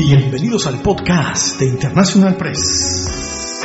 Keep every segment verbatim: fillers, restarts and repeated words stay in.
Bienvenidos al podcast de International Press.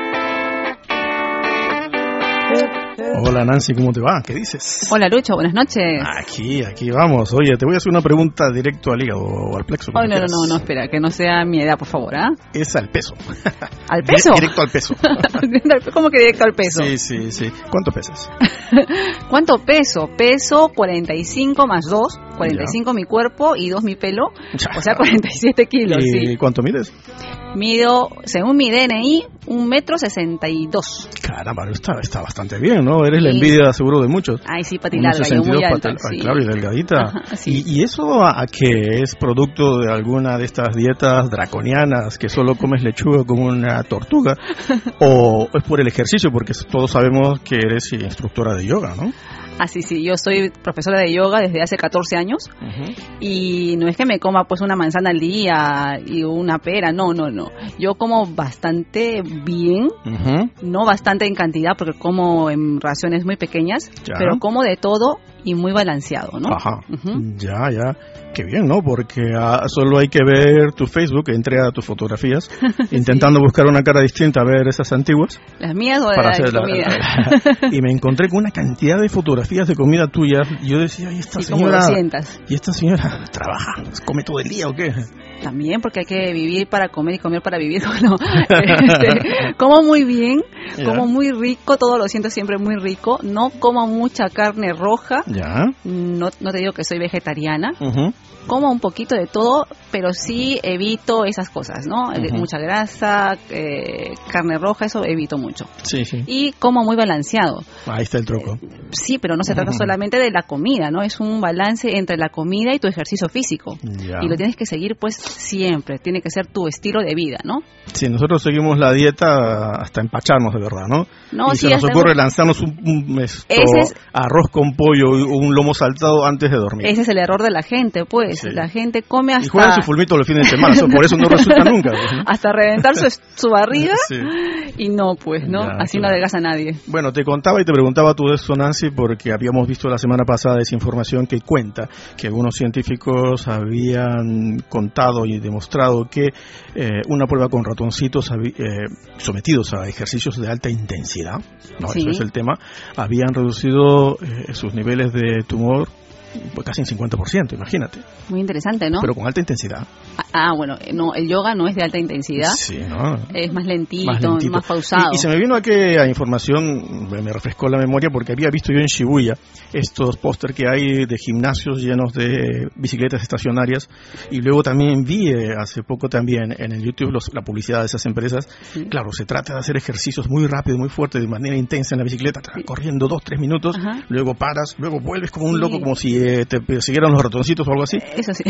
Hola Nancy, ¿cómo te va? ¿Qué dices? Hola Lucho, buenas noches. Aquí, aquí vamos. Oye, te voy a hacer una pregunta directo al hígado o al plexo. Oh, no, no, no, no, espera, que no sea mi edad, por favor, ¿ah? ¿eh? Es al peso. ¿Al peso? Directo al peso. ¿Cómo que directo al peso? Sí, sí, sí. ¿Cuánto pesas? ¿Cuánto peso? Peso cuarenta y cinco más dos, cuarenta y cinco ya. Mi cuerpo y dos mi pelo, o sea, cuarenta y siete kilos. ¿Y sí. cuánto mides? Mido, según mi D N I, un metro sesenta y dos. Caramba, está, está bastante bien, ¿no? Eres sí. La envidia seguro de muchos. Ay, sí, pati larga, yo muy alta, pati, sí. Claro, y delgadita. Ajá, sí. ¿Y, ¿Y eso a, a qué? ¿Es producto de alguna de estas dietas draconianas que solo comes lechuga como una tortuga? ¿O es por el ejercicio? Porque todos sabemos que eres instructora de yoga, ¿no? Ah, sí, sí, yo soy profesora de yoga desde hace catorce años uh-huh. Y no es que me coma pues una manzana al día y una pera, no, no, no. Yo como bastante bien, uh-huh. No bastante en cantidad porque como en raciones muy pequeñas, ya. Pero como de todo y muy balanceado, ¿no? Ajá, uh-huh. ya, ya. Qué bien, ¿no? Porque ah, solo hay que ver tu Facebook, entré a tus fotografías, intentando sí. buscar una cara distinta, a ver esas antiguas. ¿Las mías o de para la hacer comida? La, la, y me encontré con una cantidad de fotografías de comida tuya. Y yo decía, ¿y esta sí, señora? Como doscientas. ¿Y esta señora trabaja? ¿Come todo el día o qué? También, porque hay que vivir para comer y comer para vivir. No, este, como muy bien, yeah. Como muy rico, todo lo siento siempre muy rico. No como mucha carne roja. Ya. No, no te digo que soy vegetariana. Uh-huh. Como un poquito de todo, pero sí evito esas cosas, ¿no? Uh-huh. Mucha grasa, eh, carne roja, eso evito mucho. Sí, sí. Y como muy balanceado. Ahí está el truco. Eh, sí, pero no se trata uh-huh. solamente de la comida, ¿no? Es un balance entre la comida y tu ejercicio físico. Ya. Y lo tienes que seguir, pues, siempre. Tiene que ser tu estilo de vida, ¿no? Sí, nosotros seguimos la dieta hasta empacharnos de verdad, ¿no? No, y sí, se nos ocurre el... lanzarnos un, un esto, es... arroz con pollo o un lomo saltado antes de dormir. Ese es el error de la gente, pues. Sí. La gente come hasta... Y juegan su fulmito los fines de semana, por eso no resulta nunca. ¿No? Hasta reventar su, su barriga sí. Y no, pues, ¿no? Ya, así claro. No adelgaza a nadie. Bueno, te contaba y te preguntaba tú de eso, Nancy, porque habíamos visto la semana pasada esa información que cuenta que algunos científicos habían contado y demostrado que eh, una prueba con ratoncitos eh, sometidos a ejercicios de alta intensidad, ¿no? Sí. Eso es el tema, habían reducido eh, sus niveles de tumor pues casi en cincuenta por ciento, imagínate. Muy interesante, ¿no? Pero con alta intensidad. Ah, ah, bueno, no, el yoga no es de alta intensidad. Sí, ¿no? Es más lentito, más, lentito. más pausado. Y, y se me vino aquella información, me refrescó la memoria, porque había visto yo en Shibuya estos póster que hay de gimnasios llenos de bicicletas estacionarias, y luego también vi eh, hace poco también en el YouTube los, la publicidad de esas empresas. Sí. Claro, se trata de hacer ejercicios muy rápido, muy fuerte, de manera intensa en la bicicleta, sí. Corriendo dos, tres minutos, ajá. Luego paras, luego vuelves como un sí. loco, como si eh, te persiguieran los ratoncitos o algo así. Eso sí.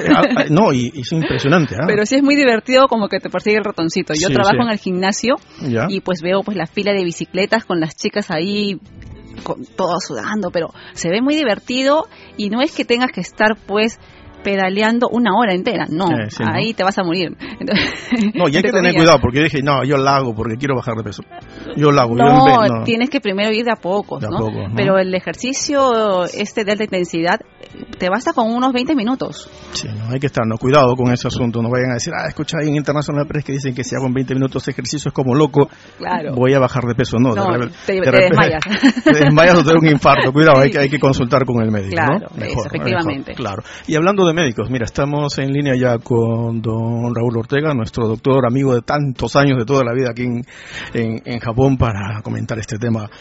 No, y, y es impresionante. ¿eh? Pero sí es muy divertido como que te persigue el ratoncito. Yo sí, trabajo sí. en el gimnasio ¿ya? Y pues veo pues la fila de bicicletas con las chicas ahí con todo sudando, pero se ve muy divertido y no es que tengas que estar pues pedaleando una hora entera, no, eh, sí, ahí ¿no? Te vas a morir. Entonces, no, y hay que tener cuidado, porque yo dije, no, yo la hago porque quiero bajar de peso. Yo la hago. No, yo en vez, no. Tienes que primero ir de a pocos, de a ¿no? Poco, ¿no? Pero el ejercicio este de alta intensidad te basta con unos veinte minutos. Sí, no, hay que estar, no, cuidado con ese asunto, no vayan a decir, ah, escucha ahí en International Press que dicen que si hago en veinte minutos ejercicio es como loco, claro. Voy a bajar de peso, no. No, de te, de te desmayas. Te desmayas o te da un infarto, cuidado, sí. hay, que, hay que consultar con el médico, claro, ¿no? Mejor, eso, efectivamente. Mejor, claro. Y hablando de médicos, mira, estamos Estamos en línea ya con don Raúl Ortega, nuestro doctor, amigo de tantos años, de toda la vida aquí en, en, en Japón, para comentar este tema.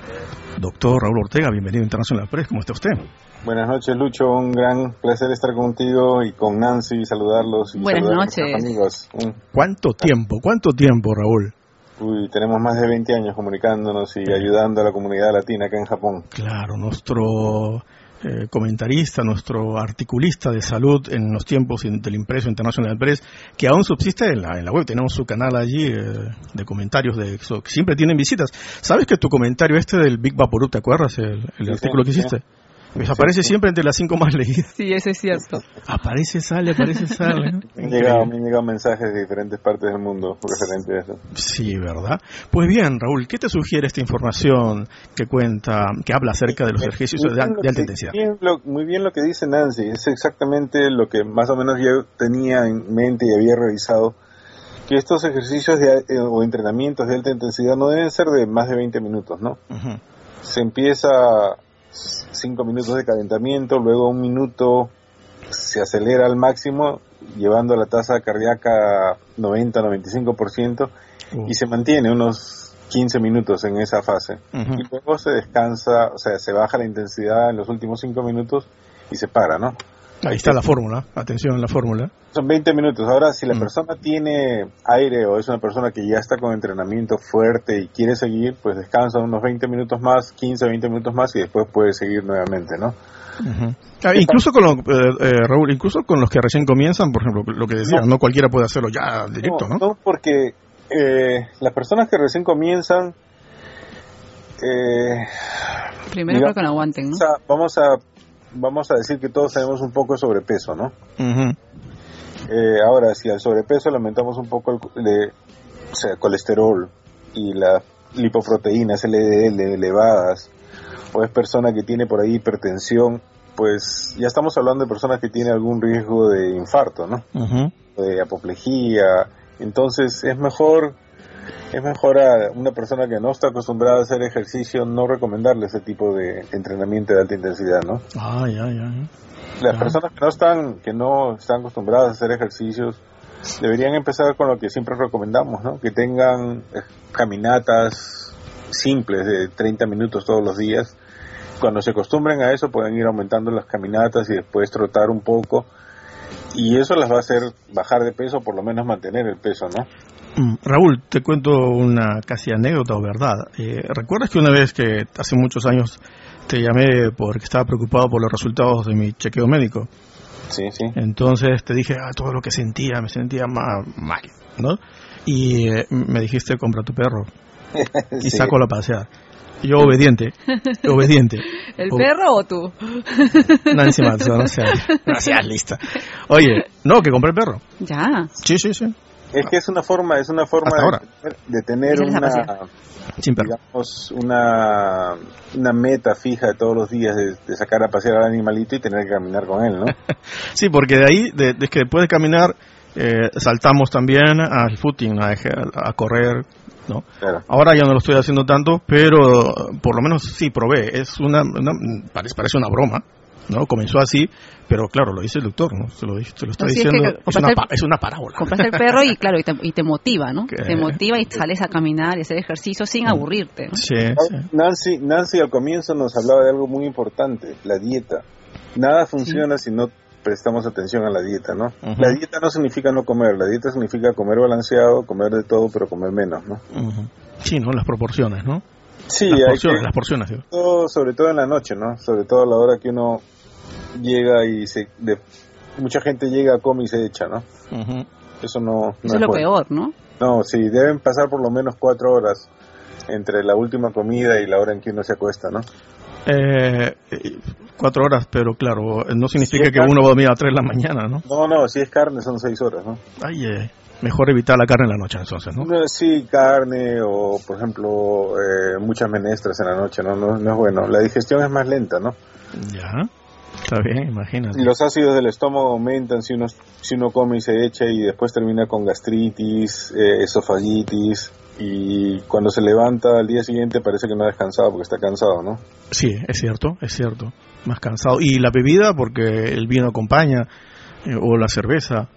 Doctor Raúl Ortega, bienvenido a International Press, ¿cómo está usted? Buenas noches, Lucho, un gran placer estar contigo y con Nancy, y saludarlos y Buenas saludar noches. a nuestros amigos. Un... ¿Cuánto tiempo, cuánto tiempo, Raúl? Uy, tenemos más de veinte años comunicándonos y ayudando a la comunidad latina acá en Japón. Claro, nuestro... Eh, comentarista, nuestro articulista de salud en los tiempos del impreso International Press, que aún subsiste en la, en la web. Tenemos su canal allí eh, de comentarios de eso, que siempre tienen visitas. ¿Sabes que tu comentario este del Big Vaporub, te acuerdas? El, el sí, artículo sí, que hiciste. Sí. Pues aparece sí. siempre entre las cinco más leídas. Sí, eso es cierto. Aparece, sale, aparece, sale. ¿no? Me han llegado, me han llegado mensajes de diferentes partes del mundo referente a eso. Sí, ¿verdad? Pues bien, Raúl, ¿qué te sugiere esta información que cuenta, que habla acerca de los ejercicios de, de alta intensidad? Bien, lo, muy bien lo que dice Nancy, es exactamente lo que más o menos yo tenía en mente y había revisado, que estos ejercicios de, eh, o entrenamientos de alta intensidad no deben ser de más de veinte minutos, ¿no? Uh-huh. Se empieza cinco minutos de calentamiento, luego un minuto se acelera al máximo, llevando la tasa cardíaca a noventa a noventa y cinco por ciento uh. y se mantiene unos quince minutos en esa fase. Uh-huh. Y luego se descansa, o sea, se baja la intensidad en los últimos cinco minutos y se para, ¿no? Ahí está la fórmula, atención a la fórmula. Son veinte minutos. Ahora, si la mm. persona tiene aire o es una persona que ya está con entrenamiento fuerte y quiere seguir, pues descansa unos veinte minutos más, quince, veinte minutos más y después puede seguir nuevamente, ¿no? Uh-huh. Ah, incluso con los, eh, eh, Raúl, incluso con los que recién comienzan, por ejemplo, lo que decías, no, no cualquiera puede hacerlo ya directo, ¿no? No, no porque eh, las personas que recién comienzan... Eh, Primero digamos, creo que no aguanten, ¿no? Vamos a... Vamos a decir que todos tenemos un poco de sobrepeso, ¿no? Uh-huh. Eh, ahora, si al sobrepeso le aumentamos un poco el de, o sea, colesterol y las lipoproteínas L D L elevadas, o es persona que tiene por ahí hipertensión, pues ya estamos hablando de personas que tienen algún riesgo de infarto, ¿no? Uh-huh. De apoplejía. Entonces es mejor... Es mejor a una persona que no está acostumbrada a hacer ejercicio no recomendarle ese tipo de entrenamiento de alta intensidad, ¿no? Ah, ya, ya. Las ya. personas que no están que no están acostumbradas a hacer ejercicios deberían empezar con lo que siempre recomendamos, ¿no? Que tengan caminatas simples de treinta minutos todos los días. Cuando se acostumbren a eso pueden ir aumentando las caminatas y después trotar un poco. Y eso las va a hacer bajar de peso, por lo menos mantener el peso, ¿no? Raúl, te cuento una casi anécdota o verdad. Eh, ¿Recuerdas que una vez que hace muchos años te llamé porque estaba preocupado por los resultados de mi chequeo médico? Sí, sí. Entonces te dije ah, todo lo que sentía, me sentía mal, mal ¿no? Y eh, me dijiste, compra tu perro y sí. Sácalo a pasear. Yo obediente, obediente. ¿El o... perro o tú? Nancy Matson, no seas, no seas lista. Oye, no, que compré el perro. Ya. Sí, sí, sí. Es que es una forma, es una forma de, de tener una, digamos, una, una meta fija de todos los días de, de sacar a pasear al animalito y tener que caminar con él, ¿no? Sí, porque de ahí, de, de que después de caminar, eh, saltamos también al footing, a, a correr, ¿no? Claro. Ahora ya no lo estoy haciendo tanto, pero por lo menos sí probé. Es una, una parece, parece una broma, ¿no? Comenzó así, pero claro, lo dice el doctor, ¿no? Se lo, se lo está no, sí, diciendo, es, que es, una, el, es una parábola. Compras el perro y claro, y te, y te motiva, ¿no? ¿Qué? Te motiva y sales a caminar y hacer ejercicio sin aburrirte, ¿no? Sí, sí. Nancy, Nancy al comienzo nos hablaba de algo muy importante, la dieta. Nada funciona sí. si no prestamos atención a la dieta, ¿no? Uh-huh. La dieta no significa no comer, la dieta significa comer balanceado, comer de todo, pero comer menos, ¿no? Uh-huh. Sí, ¿no? Las proporciones, ¿no? Sí, las hay porciones, que, las porciones, ¿sí? todo, sobre todo en la noche, ¿no? Sobre todo a la hora que uno llega y se de, mucha gente llega, come y se echa, ¿no? Uh-huh. Eso no, no Eso es lo bueno. peor, ¿no? No, sí, deben pasar por lo menos cuatro horas entre la última comida y la hora en que uno se acuesta, ¿no? Eh, cuatro horas, pero claro, no significa si que carne, uno va a dormir a tres de la mañana, ¿no? No, no, si es carne son seis horas, ¿no? Ay, eh, mejor evitar la carne en la noche, entonces, ¿no? Sí, carne o, por ejemplo, eh, muchas menestras en la noche, ¿no? No, no es bueno. La digestión es más lenta, ¿no? Ya, está bien, imagínate. Los ácidos del estómago aumentan si uno, si uno come y se echa y después termina con gastritis, eh, esofagitis. Y cuando se levanta al día siguiente parece que no ha descansado porque está cansado, ¿no? Sí, es cierto, es cierto, más cansado. Y la bebida, porque el vino acompaña, eh, o la cerveza.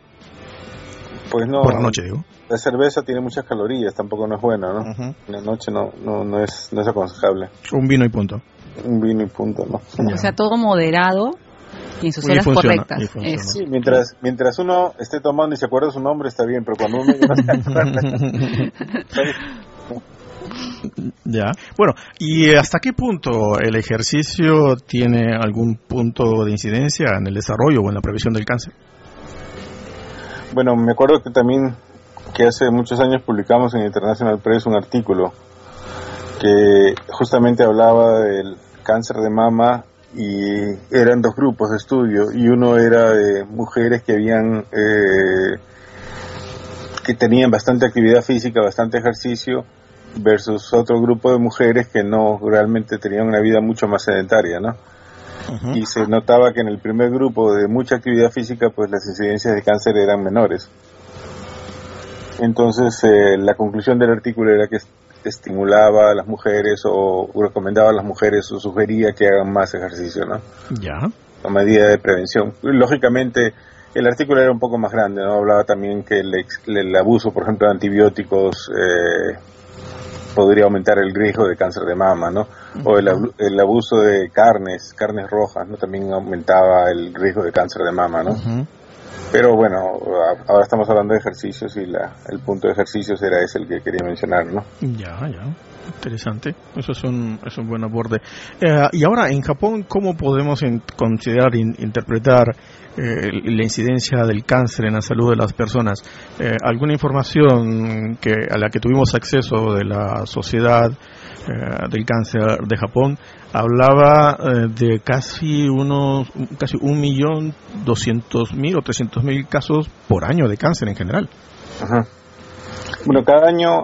Pues no. Por la noche, digo. La cerveza tiene muchas calorías, tampoco no es buena, ¿no? Uh-huh. En la noche no, no, no es, no es aconsejable. Un vino y punto. Un vino y punto, ¿no? O sea, todo moderado y en sus horas funciona, correctas. Sí, mientras, mientras uno esté tomando y se acuerda su nombre está bien, pero cuando uno no se acuerda... Ya. Bueno, ¿y hasta qué punto el ejercicio tiene algún punto de incidencia en el desarrollo o en la prevención del cáncer? Bueno, me acuerdo que también que hace muchos años publicamos en International Press un artículo que justamente hablaba del cáncer de mama y eran dos grupos de estudio, y uno era de mujeres que habían eh, que tenían bastante actividad física, bastante ejercicio, versus otro grupo de mujeres que no, realmente tenían una vida mucho más sedentaria, ¿no? Uh-huh. Y se notaba que en el primer grupo de mucha actividad física, pues las incidencias de cáncer eran menores. Entonces eh, la conclusión del artículo era que estimulaba a las mujeres o recomendaba a las mujeres o sugería que hagan más ejercicio, ¿no? Ya. A medida de prevención. Lógicamente el artículo era un poco más grande, ¿no? Hablaba también que el, el abuso, por ejemplo, de antibióticos eh, podría aumentar el riesgo de cáncer de mama, ¿no? O el, el abuso de carnes, carnes rojas, ¿no? También aumentaba el riesgo de cáncer de mama, ¿no? Uh-huh. Pero bueno, ahora estamos hablando de ejercicios y la, el punto de ejercicios era ese el que quería mencionar, ¿no? Ya, ya. Interesante. Eso es un, es un buen aborde. Eh, y ahora, en Japón, ¿cómo podemos in, considerar, in, interpretar eh, la incidencia del cáncer en la salud de las personas? Eh, ¿Alguna información que a la que tuvimos acceso de la Sociedad eh, del Cáncer de Japón hablaba eh, de casi unos, casi un millón doscientos mil o trescientos mil casos por año de cáncer en general? Ajá. Bueno, cada año,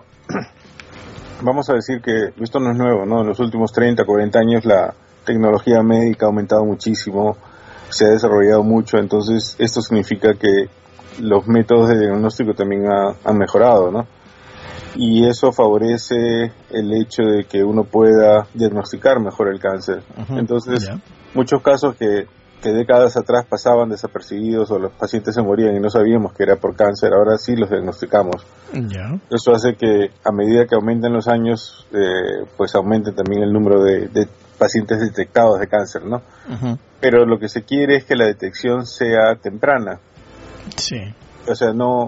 vamos a decir que esto no es nuevo, ¿no? En los últimos treinta, cuarenta años la tecnología médica ha aumentado muchísimo, se ha desarrollado mucho, entonces esto significa que los métodos de diagnóstico también ha, han mejorado, ¿no? Y eso favorece el hecho de que uno pueda diagnosticar mejor el cáncer. Uh-huh. Entonces, yeah. muchos casos que, que décadas atrás pasaban desapercibidos o los pacientes se morían y no sabíamos que era por cáncer, ahora sí los diagnosticamos. Yeah. Eso hace que a medida que aumenten los años, eh, pues aumente también el número de, de pacientes detectados de cáncer, ¿no? Uh-huh. Pero lo que se quiere es que la detección sea temprana. Sí. O sea, no...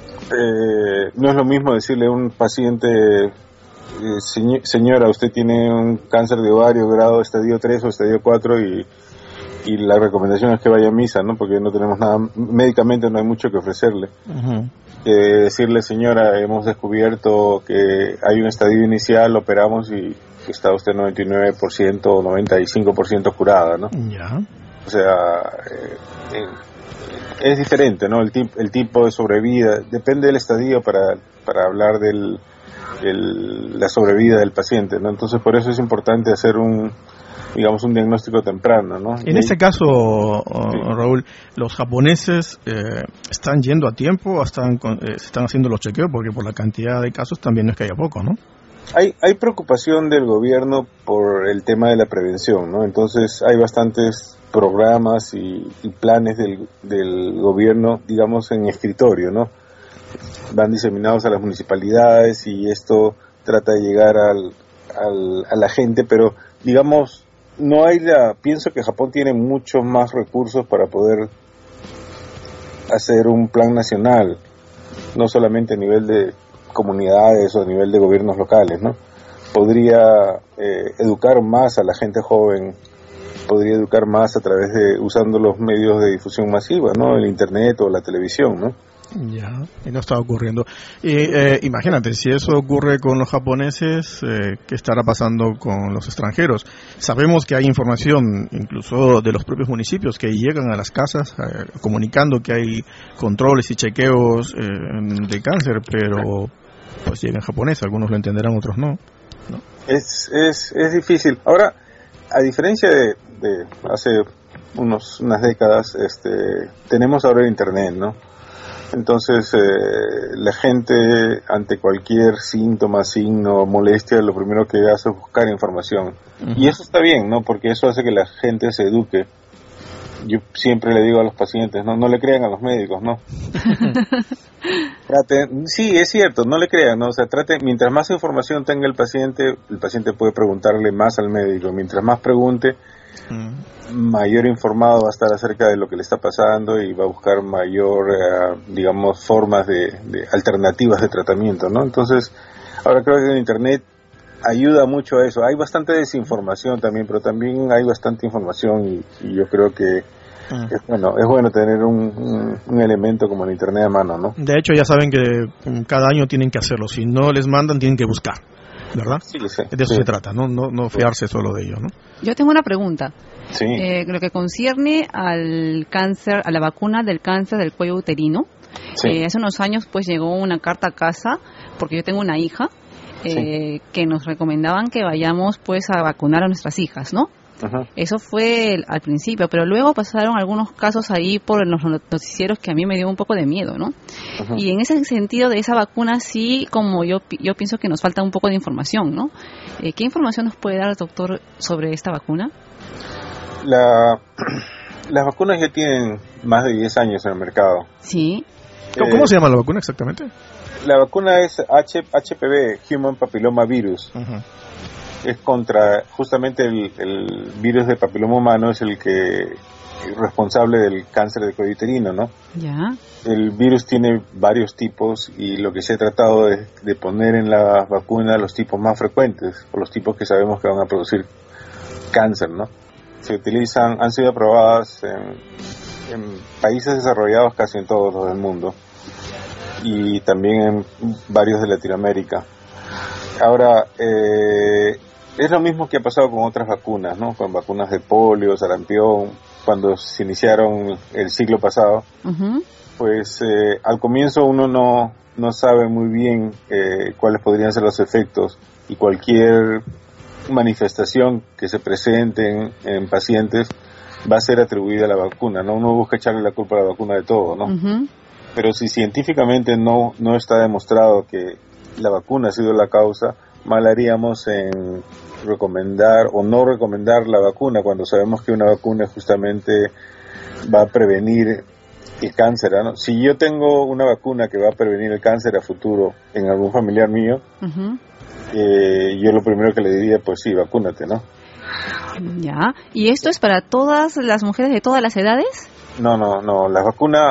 Eh, no es lo mismo decirle a un paciente, eh, señ- señora, usted tiene un cáncer de ovario grado estadio tres o estadio cuatro y, y la recomendación es que vaya a misa, ¿no? Porque no tenemos nada, médicamente no hay mucho que ofrecerle. Uh-huh. Eh, decirle, señora, hemos descubierto que hay un estadio inicial, operamos y está usted noventa y nueve por ciento o noventa y cinco por ciento curada, ¿no? Ya. O sea, eh, eh, es diferente, ¿no? El, tip, el tipo de sobrevida, depende del estadio para, para hablar del, del la sobrevida del paciente, ¿no? Entonces, por eso es importante hacer un, digamos, un diagnóstico temprano, ¿no? En y este ahí, caso, sí. Raúl, los japoneses eh, están yendo a tiempo, están eh, están haciendo los chequeos, porque por la cantidad de casos también no es que haya poco, ¿no? Hay, hay preocupación del gobierno por el tema de la prevención, ¿no? Entonces, hay bastantes programas y, y planes del, del gobierno, digamos, en escritorio, ¿no? Van diseminados a las municipalidades y esto trata de llegar al, al, a la gente, pero, digamos, no hay la... Pienso que Japón tiene muchos más recursos para poder hacer un plan nacional, no solamente a nivel de comunidades o a nivel de gobiernos locales, ¿no? Podría eh, educar más a la gente joven, podría educar más a través de, usando los medios de difusión masiva, ¿no? El internet o la televisión, ¿no? Ya, y no está ocurriendo. Y eh, imagínate, si eso ocurre con los japoneses, eh, ¿qué estará pasando con los extranjeros? Sabemos que hay información, incluso de los propios municipios, que llegan a las casas eh, comunicando que hay controles y chequeos eh, de cáncer, pero pues llega en japonés, algunos lo entenderán, otros no, ¿no? Es, es, es difícil. Ahora, a diferencia de, de hace unos, unas décadas, este, tenemos ahora el internet, ¿no? Entonces, eh, la gente ante cualquier síntoma, signo, molestia, lo primero que hace es buscar información. Uh-huh. Y eso está bien, ¿no? Porque eso hace que la gente se eduque. Yo siempre le digo a los pacientes, no, no le crean a los médicos, ¿no? Trate, sí, es cierto, no le crean, ¿no? O sea, trate, mientras más información tenga el paciente, el paciente puede preguntarle más al médico. Mientras más pregunte, uh-huh, mayor informado va a estar acerca de lo que le está pasando y va a buscar mayor, eh, digamos, formas de, de alternativas de tratamiento, ¿no? Entonces, ahora creo que el internet ayuda mucho a eso. Hay bastante desinformación también, pero también hay bastante información y, y yo creo que uh-huh, es bueno, es bueno tener un, un, un elemento como el internet a mano, ¿no? De hecho, ya saben que cada año tienen que hacerlo. Si no les mandan, tienen que buscar. ¿verdad? Sí, sí, de eso sí. se trata, no, no, no fiarse solo de ello, ¿no? Yo tengo una pregunta. Sí. Eh, lo que concierne al cáncer, a la vacuna del cáncer del cuello uterino. Sí. Eh, hace unos años pues llegó una carta a casa, porque yo tengo una hija, eh, sí. que nos recomendaban que vayamos pues a vacunar a nuestras hijas, ¿no? Ajá. Eso fue el, al principio, pero luego pasaron algunos casos ahí por los noticieros que a mí me dio un poco de miedo, ¿no? Ajá. Y en ese sentido de esa vacuna sí, como yo yo pienso que nos falta un poco de información, ¿no? Eh, ¿Qué información nos puede dar el doctor sobre esta vacuna? La, las vacunas ya tienen más de diez años en el mercado. Sí. ¿Cómo, ¿Cómo se llama la vacuna exactamente? La vacuna es H, H P V, Human Papilloma Virus. Uh-huh. Es contra, justamente el, el virus del papiloma humano es el que es responsable del cáncer de cuello uterino, ¿no? Ya. El virus tiene varios tipos y lo que se ha tratado es de poner en la vacuna los tipos más frecuentes o los tipos que sabemos que van a producir cáncer, ¿no? Se utilizan, han sido aprobadas en, en países desarrollados casi en todos los del mundo y también en varios de Latinoamérica. Ahora, eh, es lo mismo que ha pasado con otras vacunas, ¿no? Con vacunas de polio, sarampión, cuando se iniciaron el siglo pasado. Uh-huh. Pues eh, al comienzo uno no, no sabe muy bien eh, cuáles podrían ser los efectos y cualquier manifestación que se presente en, en pacientes va a ser atribuida a la vacuna, ¿no? Uno busca echarle la culpa a la vacuna de todo, ¿no? Uh-huh. Pero si científicamente no, no está demostrado que la vacuna ha sido la causa, mal haríamos en recomendar o no recomendar la vacuna cuando sabemos que una vacuna justamente va a prevenir el cáncer, ¿no? Si yo tengo una vacuna que va a prevenir el cáncer a futuro en algún familiar mío, uh-huh. eh, yo lo primero que le diría, pues sí, vacúnate, ¿no? Ya. ¿Y esto es para todas las mujeres de todas las edades? No, no, no. La vacuna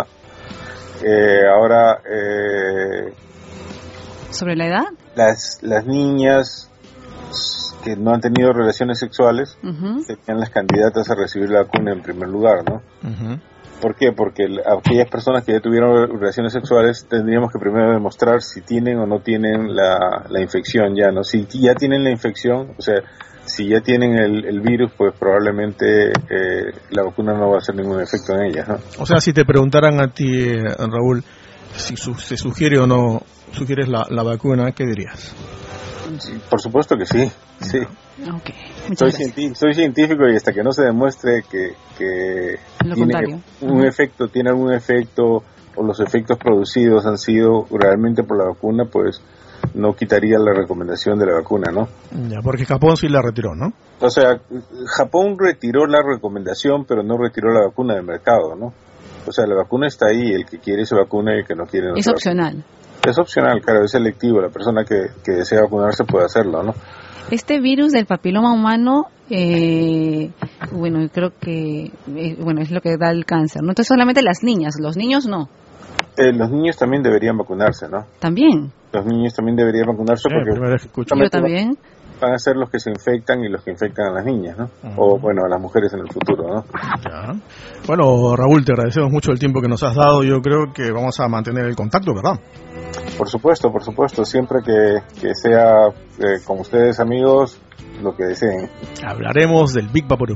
eh, ahora... Eh, ¿Sobre la edad? Las, las niñas que no han tenido relaciones sexuales uh-huh. serían las candidatas a recibir la vacuna en primer lugar, ¿no? Uh-huh. ¿Por qué? Porque aquellas personas que ya tuvieron relaciones sexuales tendríamos que primero demostrar si tienen o no tienen la, la infección ya, ¿no? Si ya tienen la infección, o sea, si ya tienen el, el virus, pues probablemente eh, la vacuna no va a hacer ningún efecto en ellas, ¿no? O sea, si te preguntaran a ti, eh, Raúl, si su, se sugiere o no sugieres la, la vacuna, ¿qué dirías? Sí, por supuesto que sí, sí. Okay. Soy, cienti- soy científico y hasta que no se demuestre que, que Lo tiene contrario. un uh-huh. efecto, tiene algún efecto o los efectos producidos han sido realmente por la vacuna, pues no quitaría la recomendación de la vacuna, ¿no? Ya, porque Japón sí la retiró, ¿no? O sea, Japón retiró la recomendación, pero no retiró la vacuna del mercado, ¿no? O sea, la vacuna está ahí, el que quiere se vacuna y el que no quiere no. Es opcional. Es opcional, claro, es selectivo. La persona que, que desea vacunarse puede hacerlo, ¿no? Este virus del papiloma humano, eh, bueno, creo que eh, bueno es lo que da el cáncer, ¿no? Entonces solamente las niñas, los niños no. Eh, los niños también deberían vacunarse, ¿no? También. Los niños también deberían vacunarse Sí, porque yo también. Van a ser los que se infectan y los que infectan a las niñas, ¿no? Uh-huh. O bueno, a las mujeres en el futuro, ¿no? Ya. Bueno, Raúl, te agradecemos mucho el tiempo que nos has dado. Yo creo que vamos a mantener el contacto, ¿verdad? Por supuesto, por supuesto. Siempre que, que sea eh, con ustedes, amigos, lo que deseen. Hablaremos del Big Vaporú.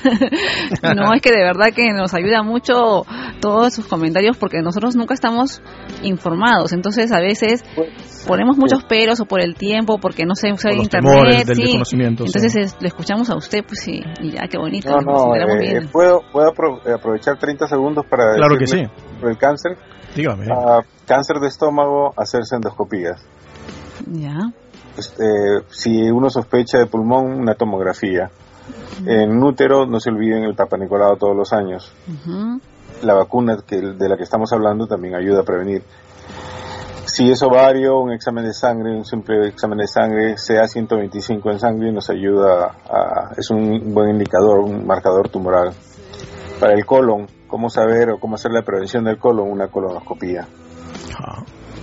No, es que de verdad que nos ayuda mucho todos sus comentarios porque nosotros nunca estamos informados. Entonces, a veces ponemos muchos peros o por el tiempo, porque no se usa internet. Temores, del sí. desconocimiento. Entonces, sí. es, le escuchamos a usted, pues sí, y ya, qué bonito. No, no, eh, bien. ¿puedo, ¿puedo apro- aprovechar treinta segundos para claro que sí. Sobre el cáncer? Dígame. Uh, cáncer de estómago, hacerse endoscopías. Ya. Este, si uno sospecha de pulmón, una tomografía. Uh-huh. En útero, no se olviden el Papa Nicolau todos los años. Uh-huh. La vacuna que, de la que estamos hablando también ayuda a prevenir. Si es ovario, un examen de sangre, un simple examen de sangre, C A ciento veinticinco en sangre, nos ayuda a, es un buen indicador, un marcador tumoral. Para el colon, cómo saber o cómo hacer la prevención del colon, una colonoscopía. Uh-huh.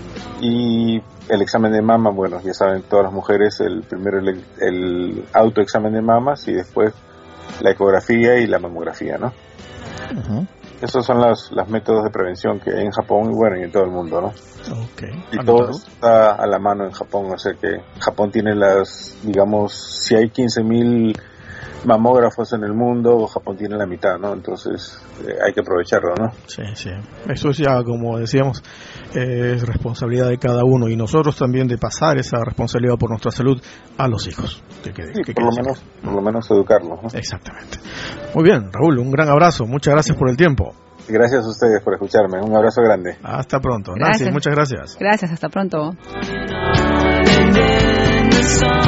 Y el examen de mama, bueno, ya saben todas las mujeres, el primero el, el autoexamen de mamas y después la ecografía y la mamografía, ¿no? Uh-huh. Esos son los, los métodos de prevención que hay en Japón y bueno, y en todo el mundo, ¿no? Okay. Y todo está a la mano en Japón, o sea que Japón tiene las, digamos, si hay quince mil mamógrafos en el mundo, Japón tiene la mitad, ¿no? Entonces eh, hay que aprovecharlo, ¿no? Sí, sí. Eso es ya, como decíamos, eh, es responsabilidad de cada uno y nosotros también de pasar esa responsabilidad por nuestra salud a los hijos. Que quede, sí, que por, lo menos, por lo menos educarlos, ¿no? Exactamente. Muy bien, Raúl, un gran abrazo. Muchas gracias por el tiempo. Gracias a ustedes por escucharme. Un abrazo grande. Hasta pronto. Gracias. Nancy, muchas gracias. Gracias, hasta pronto.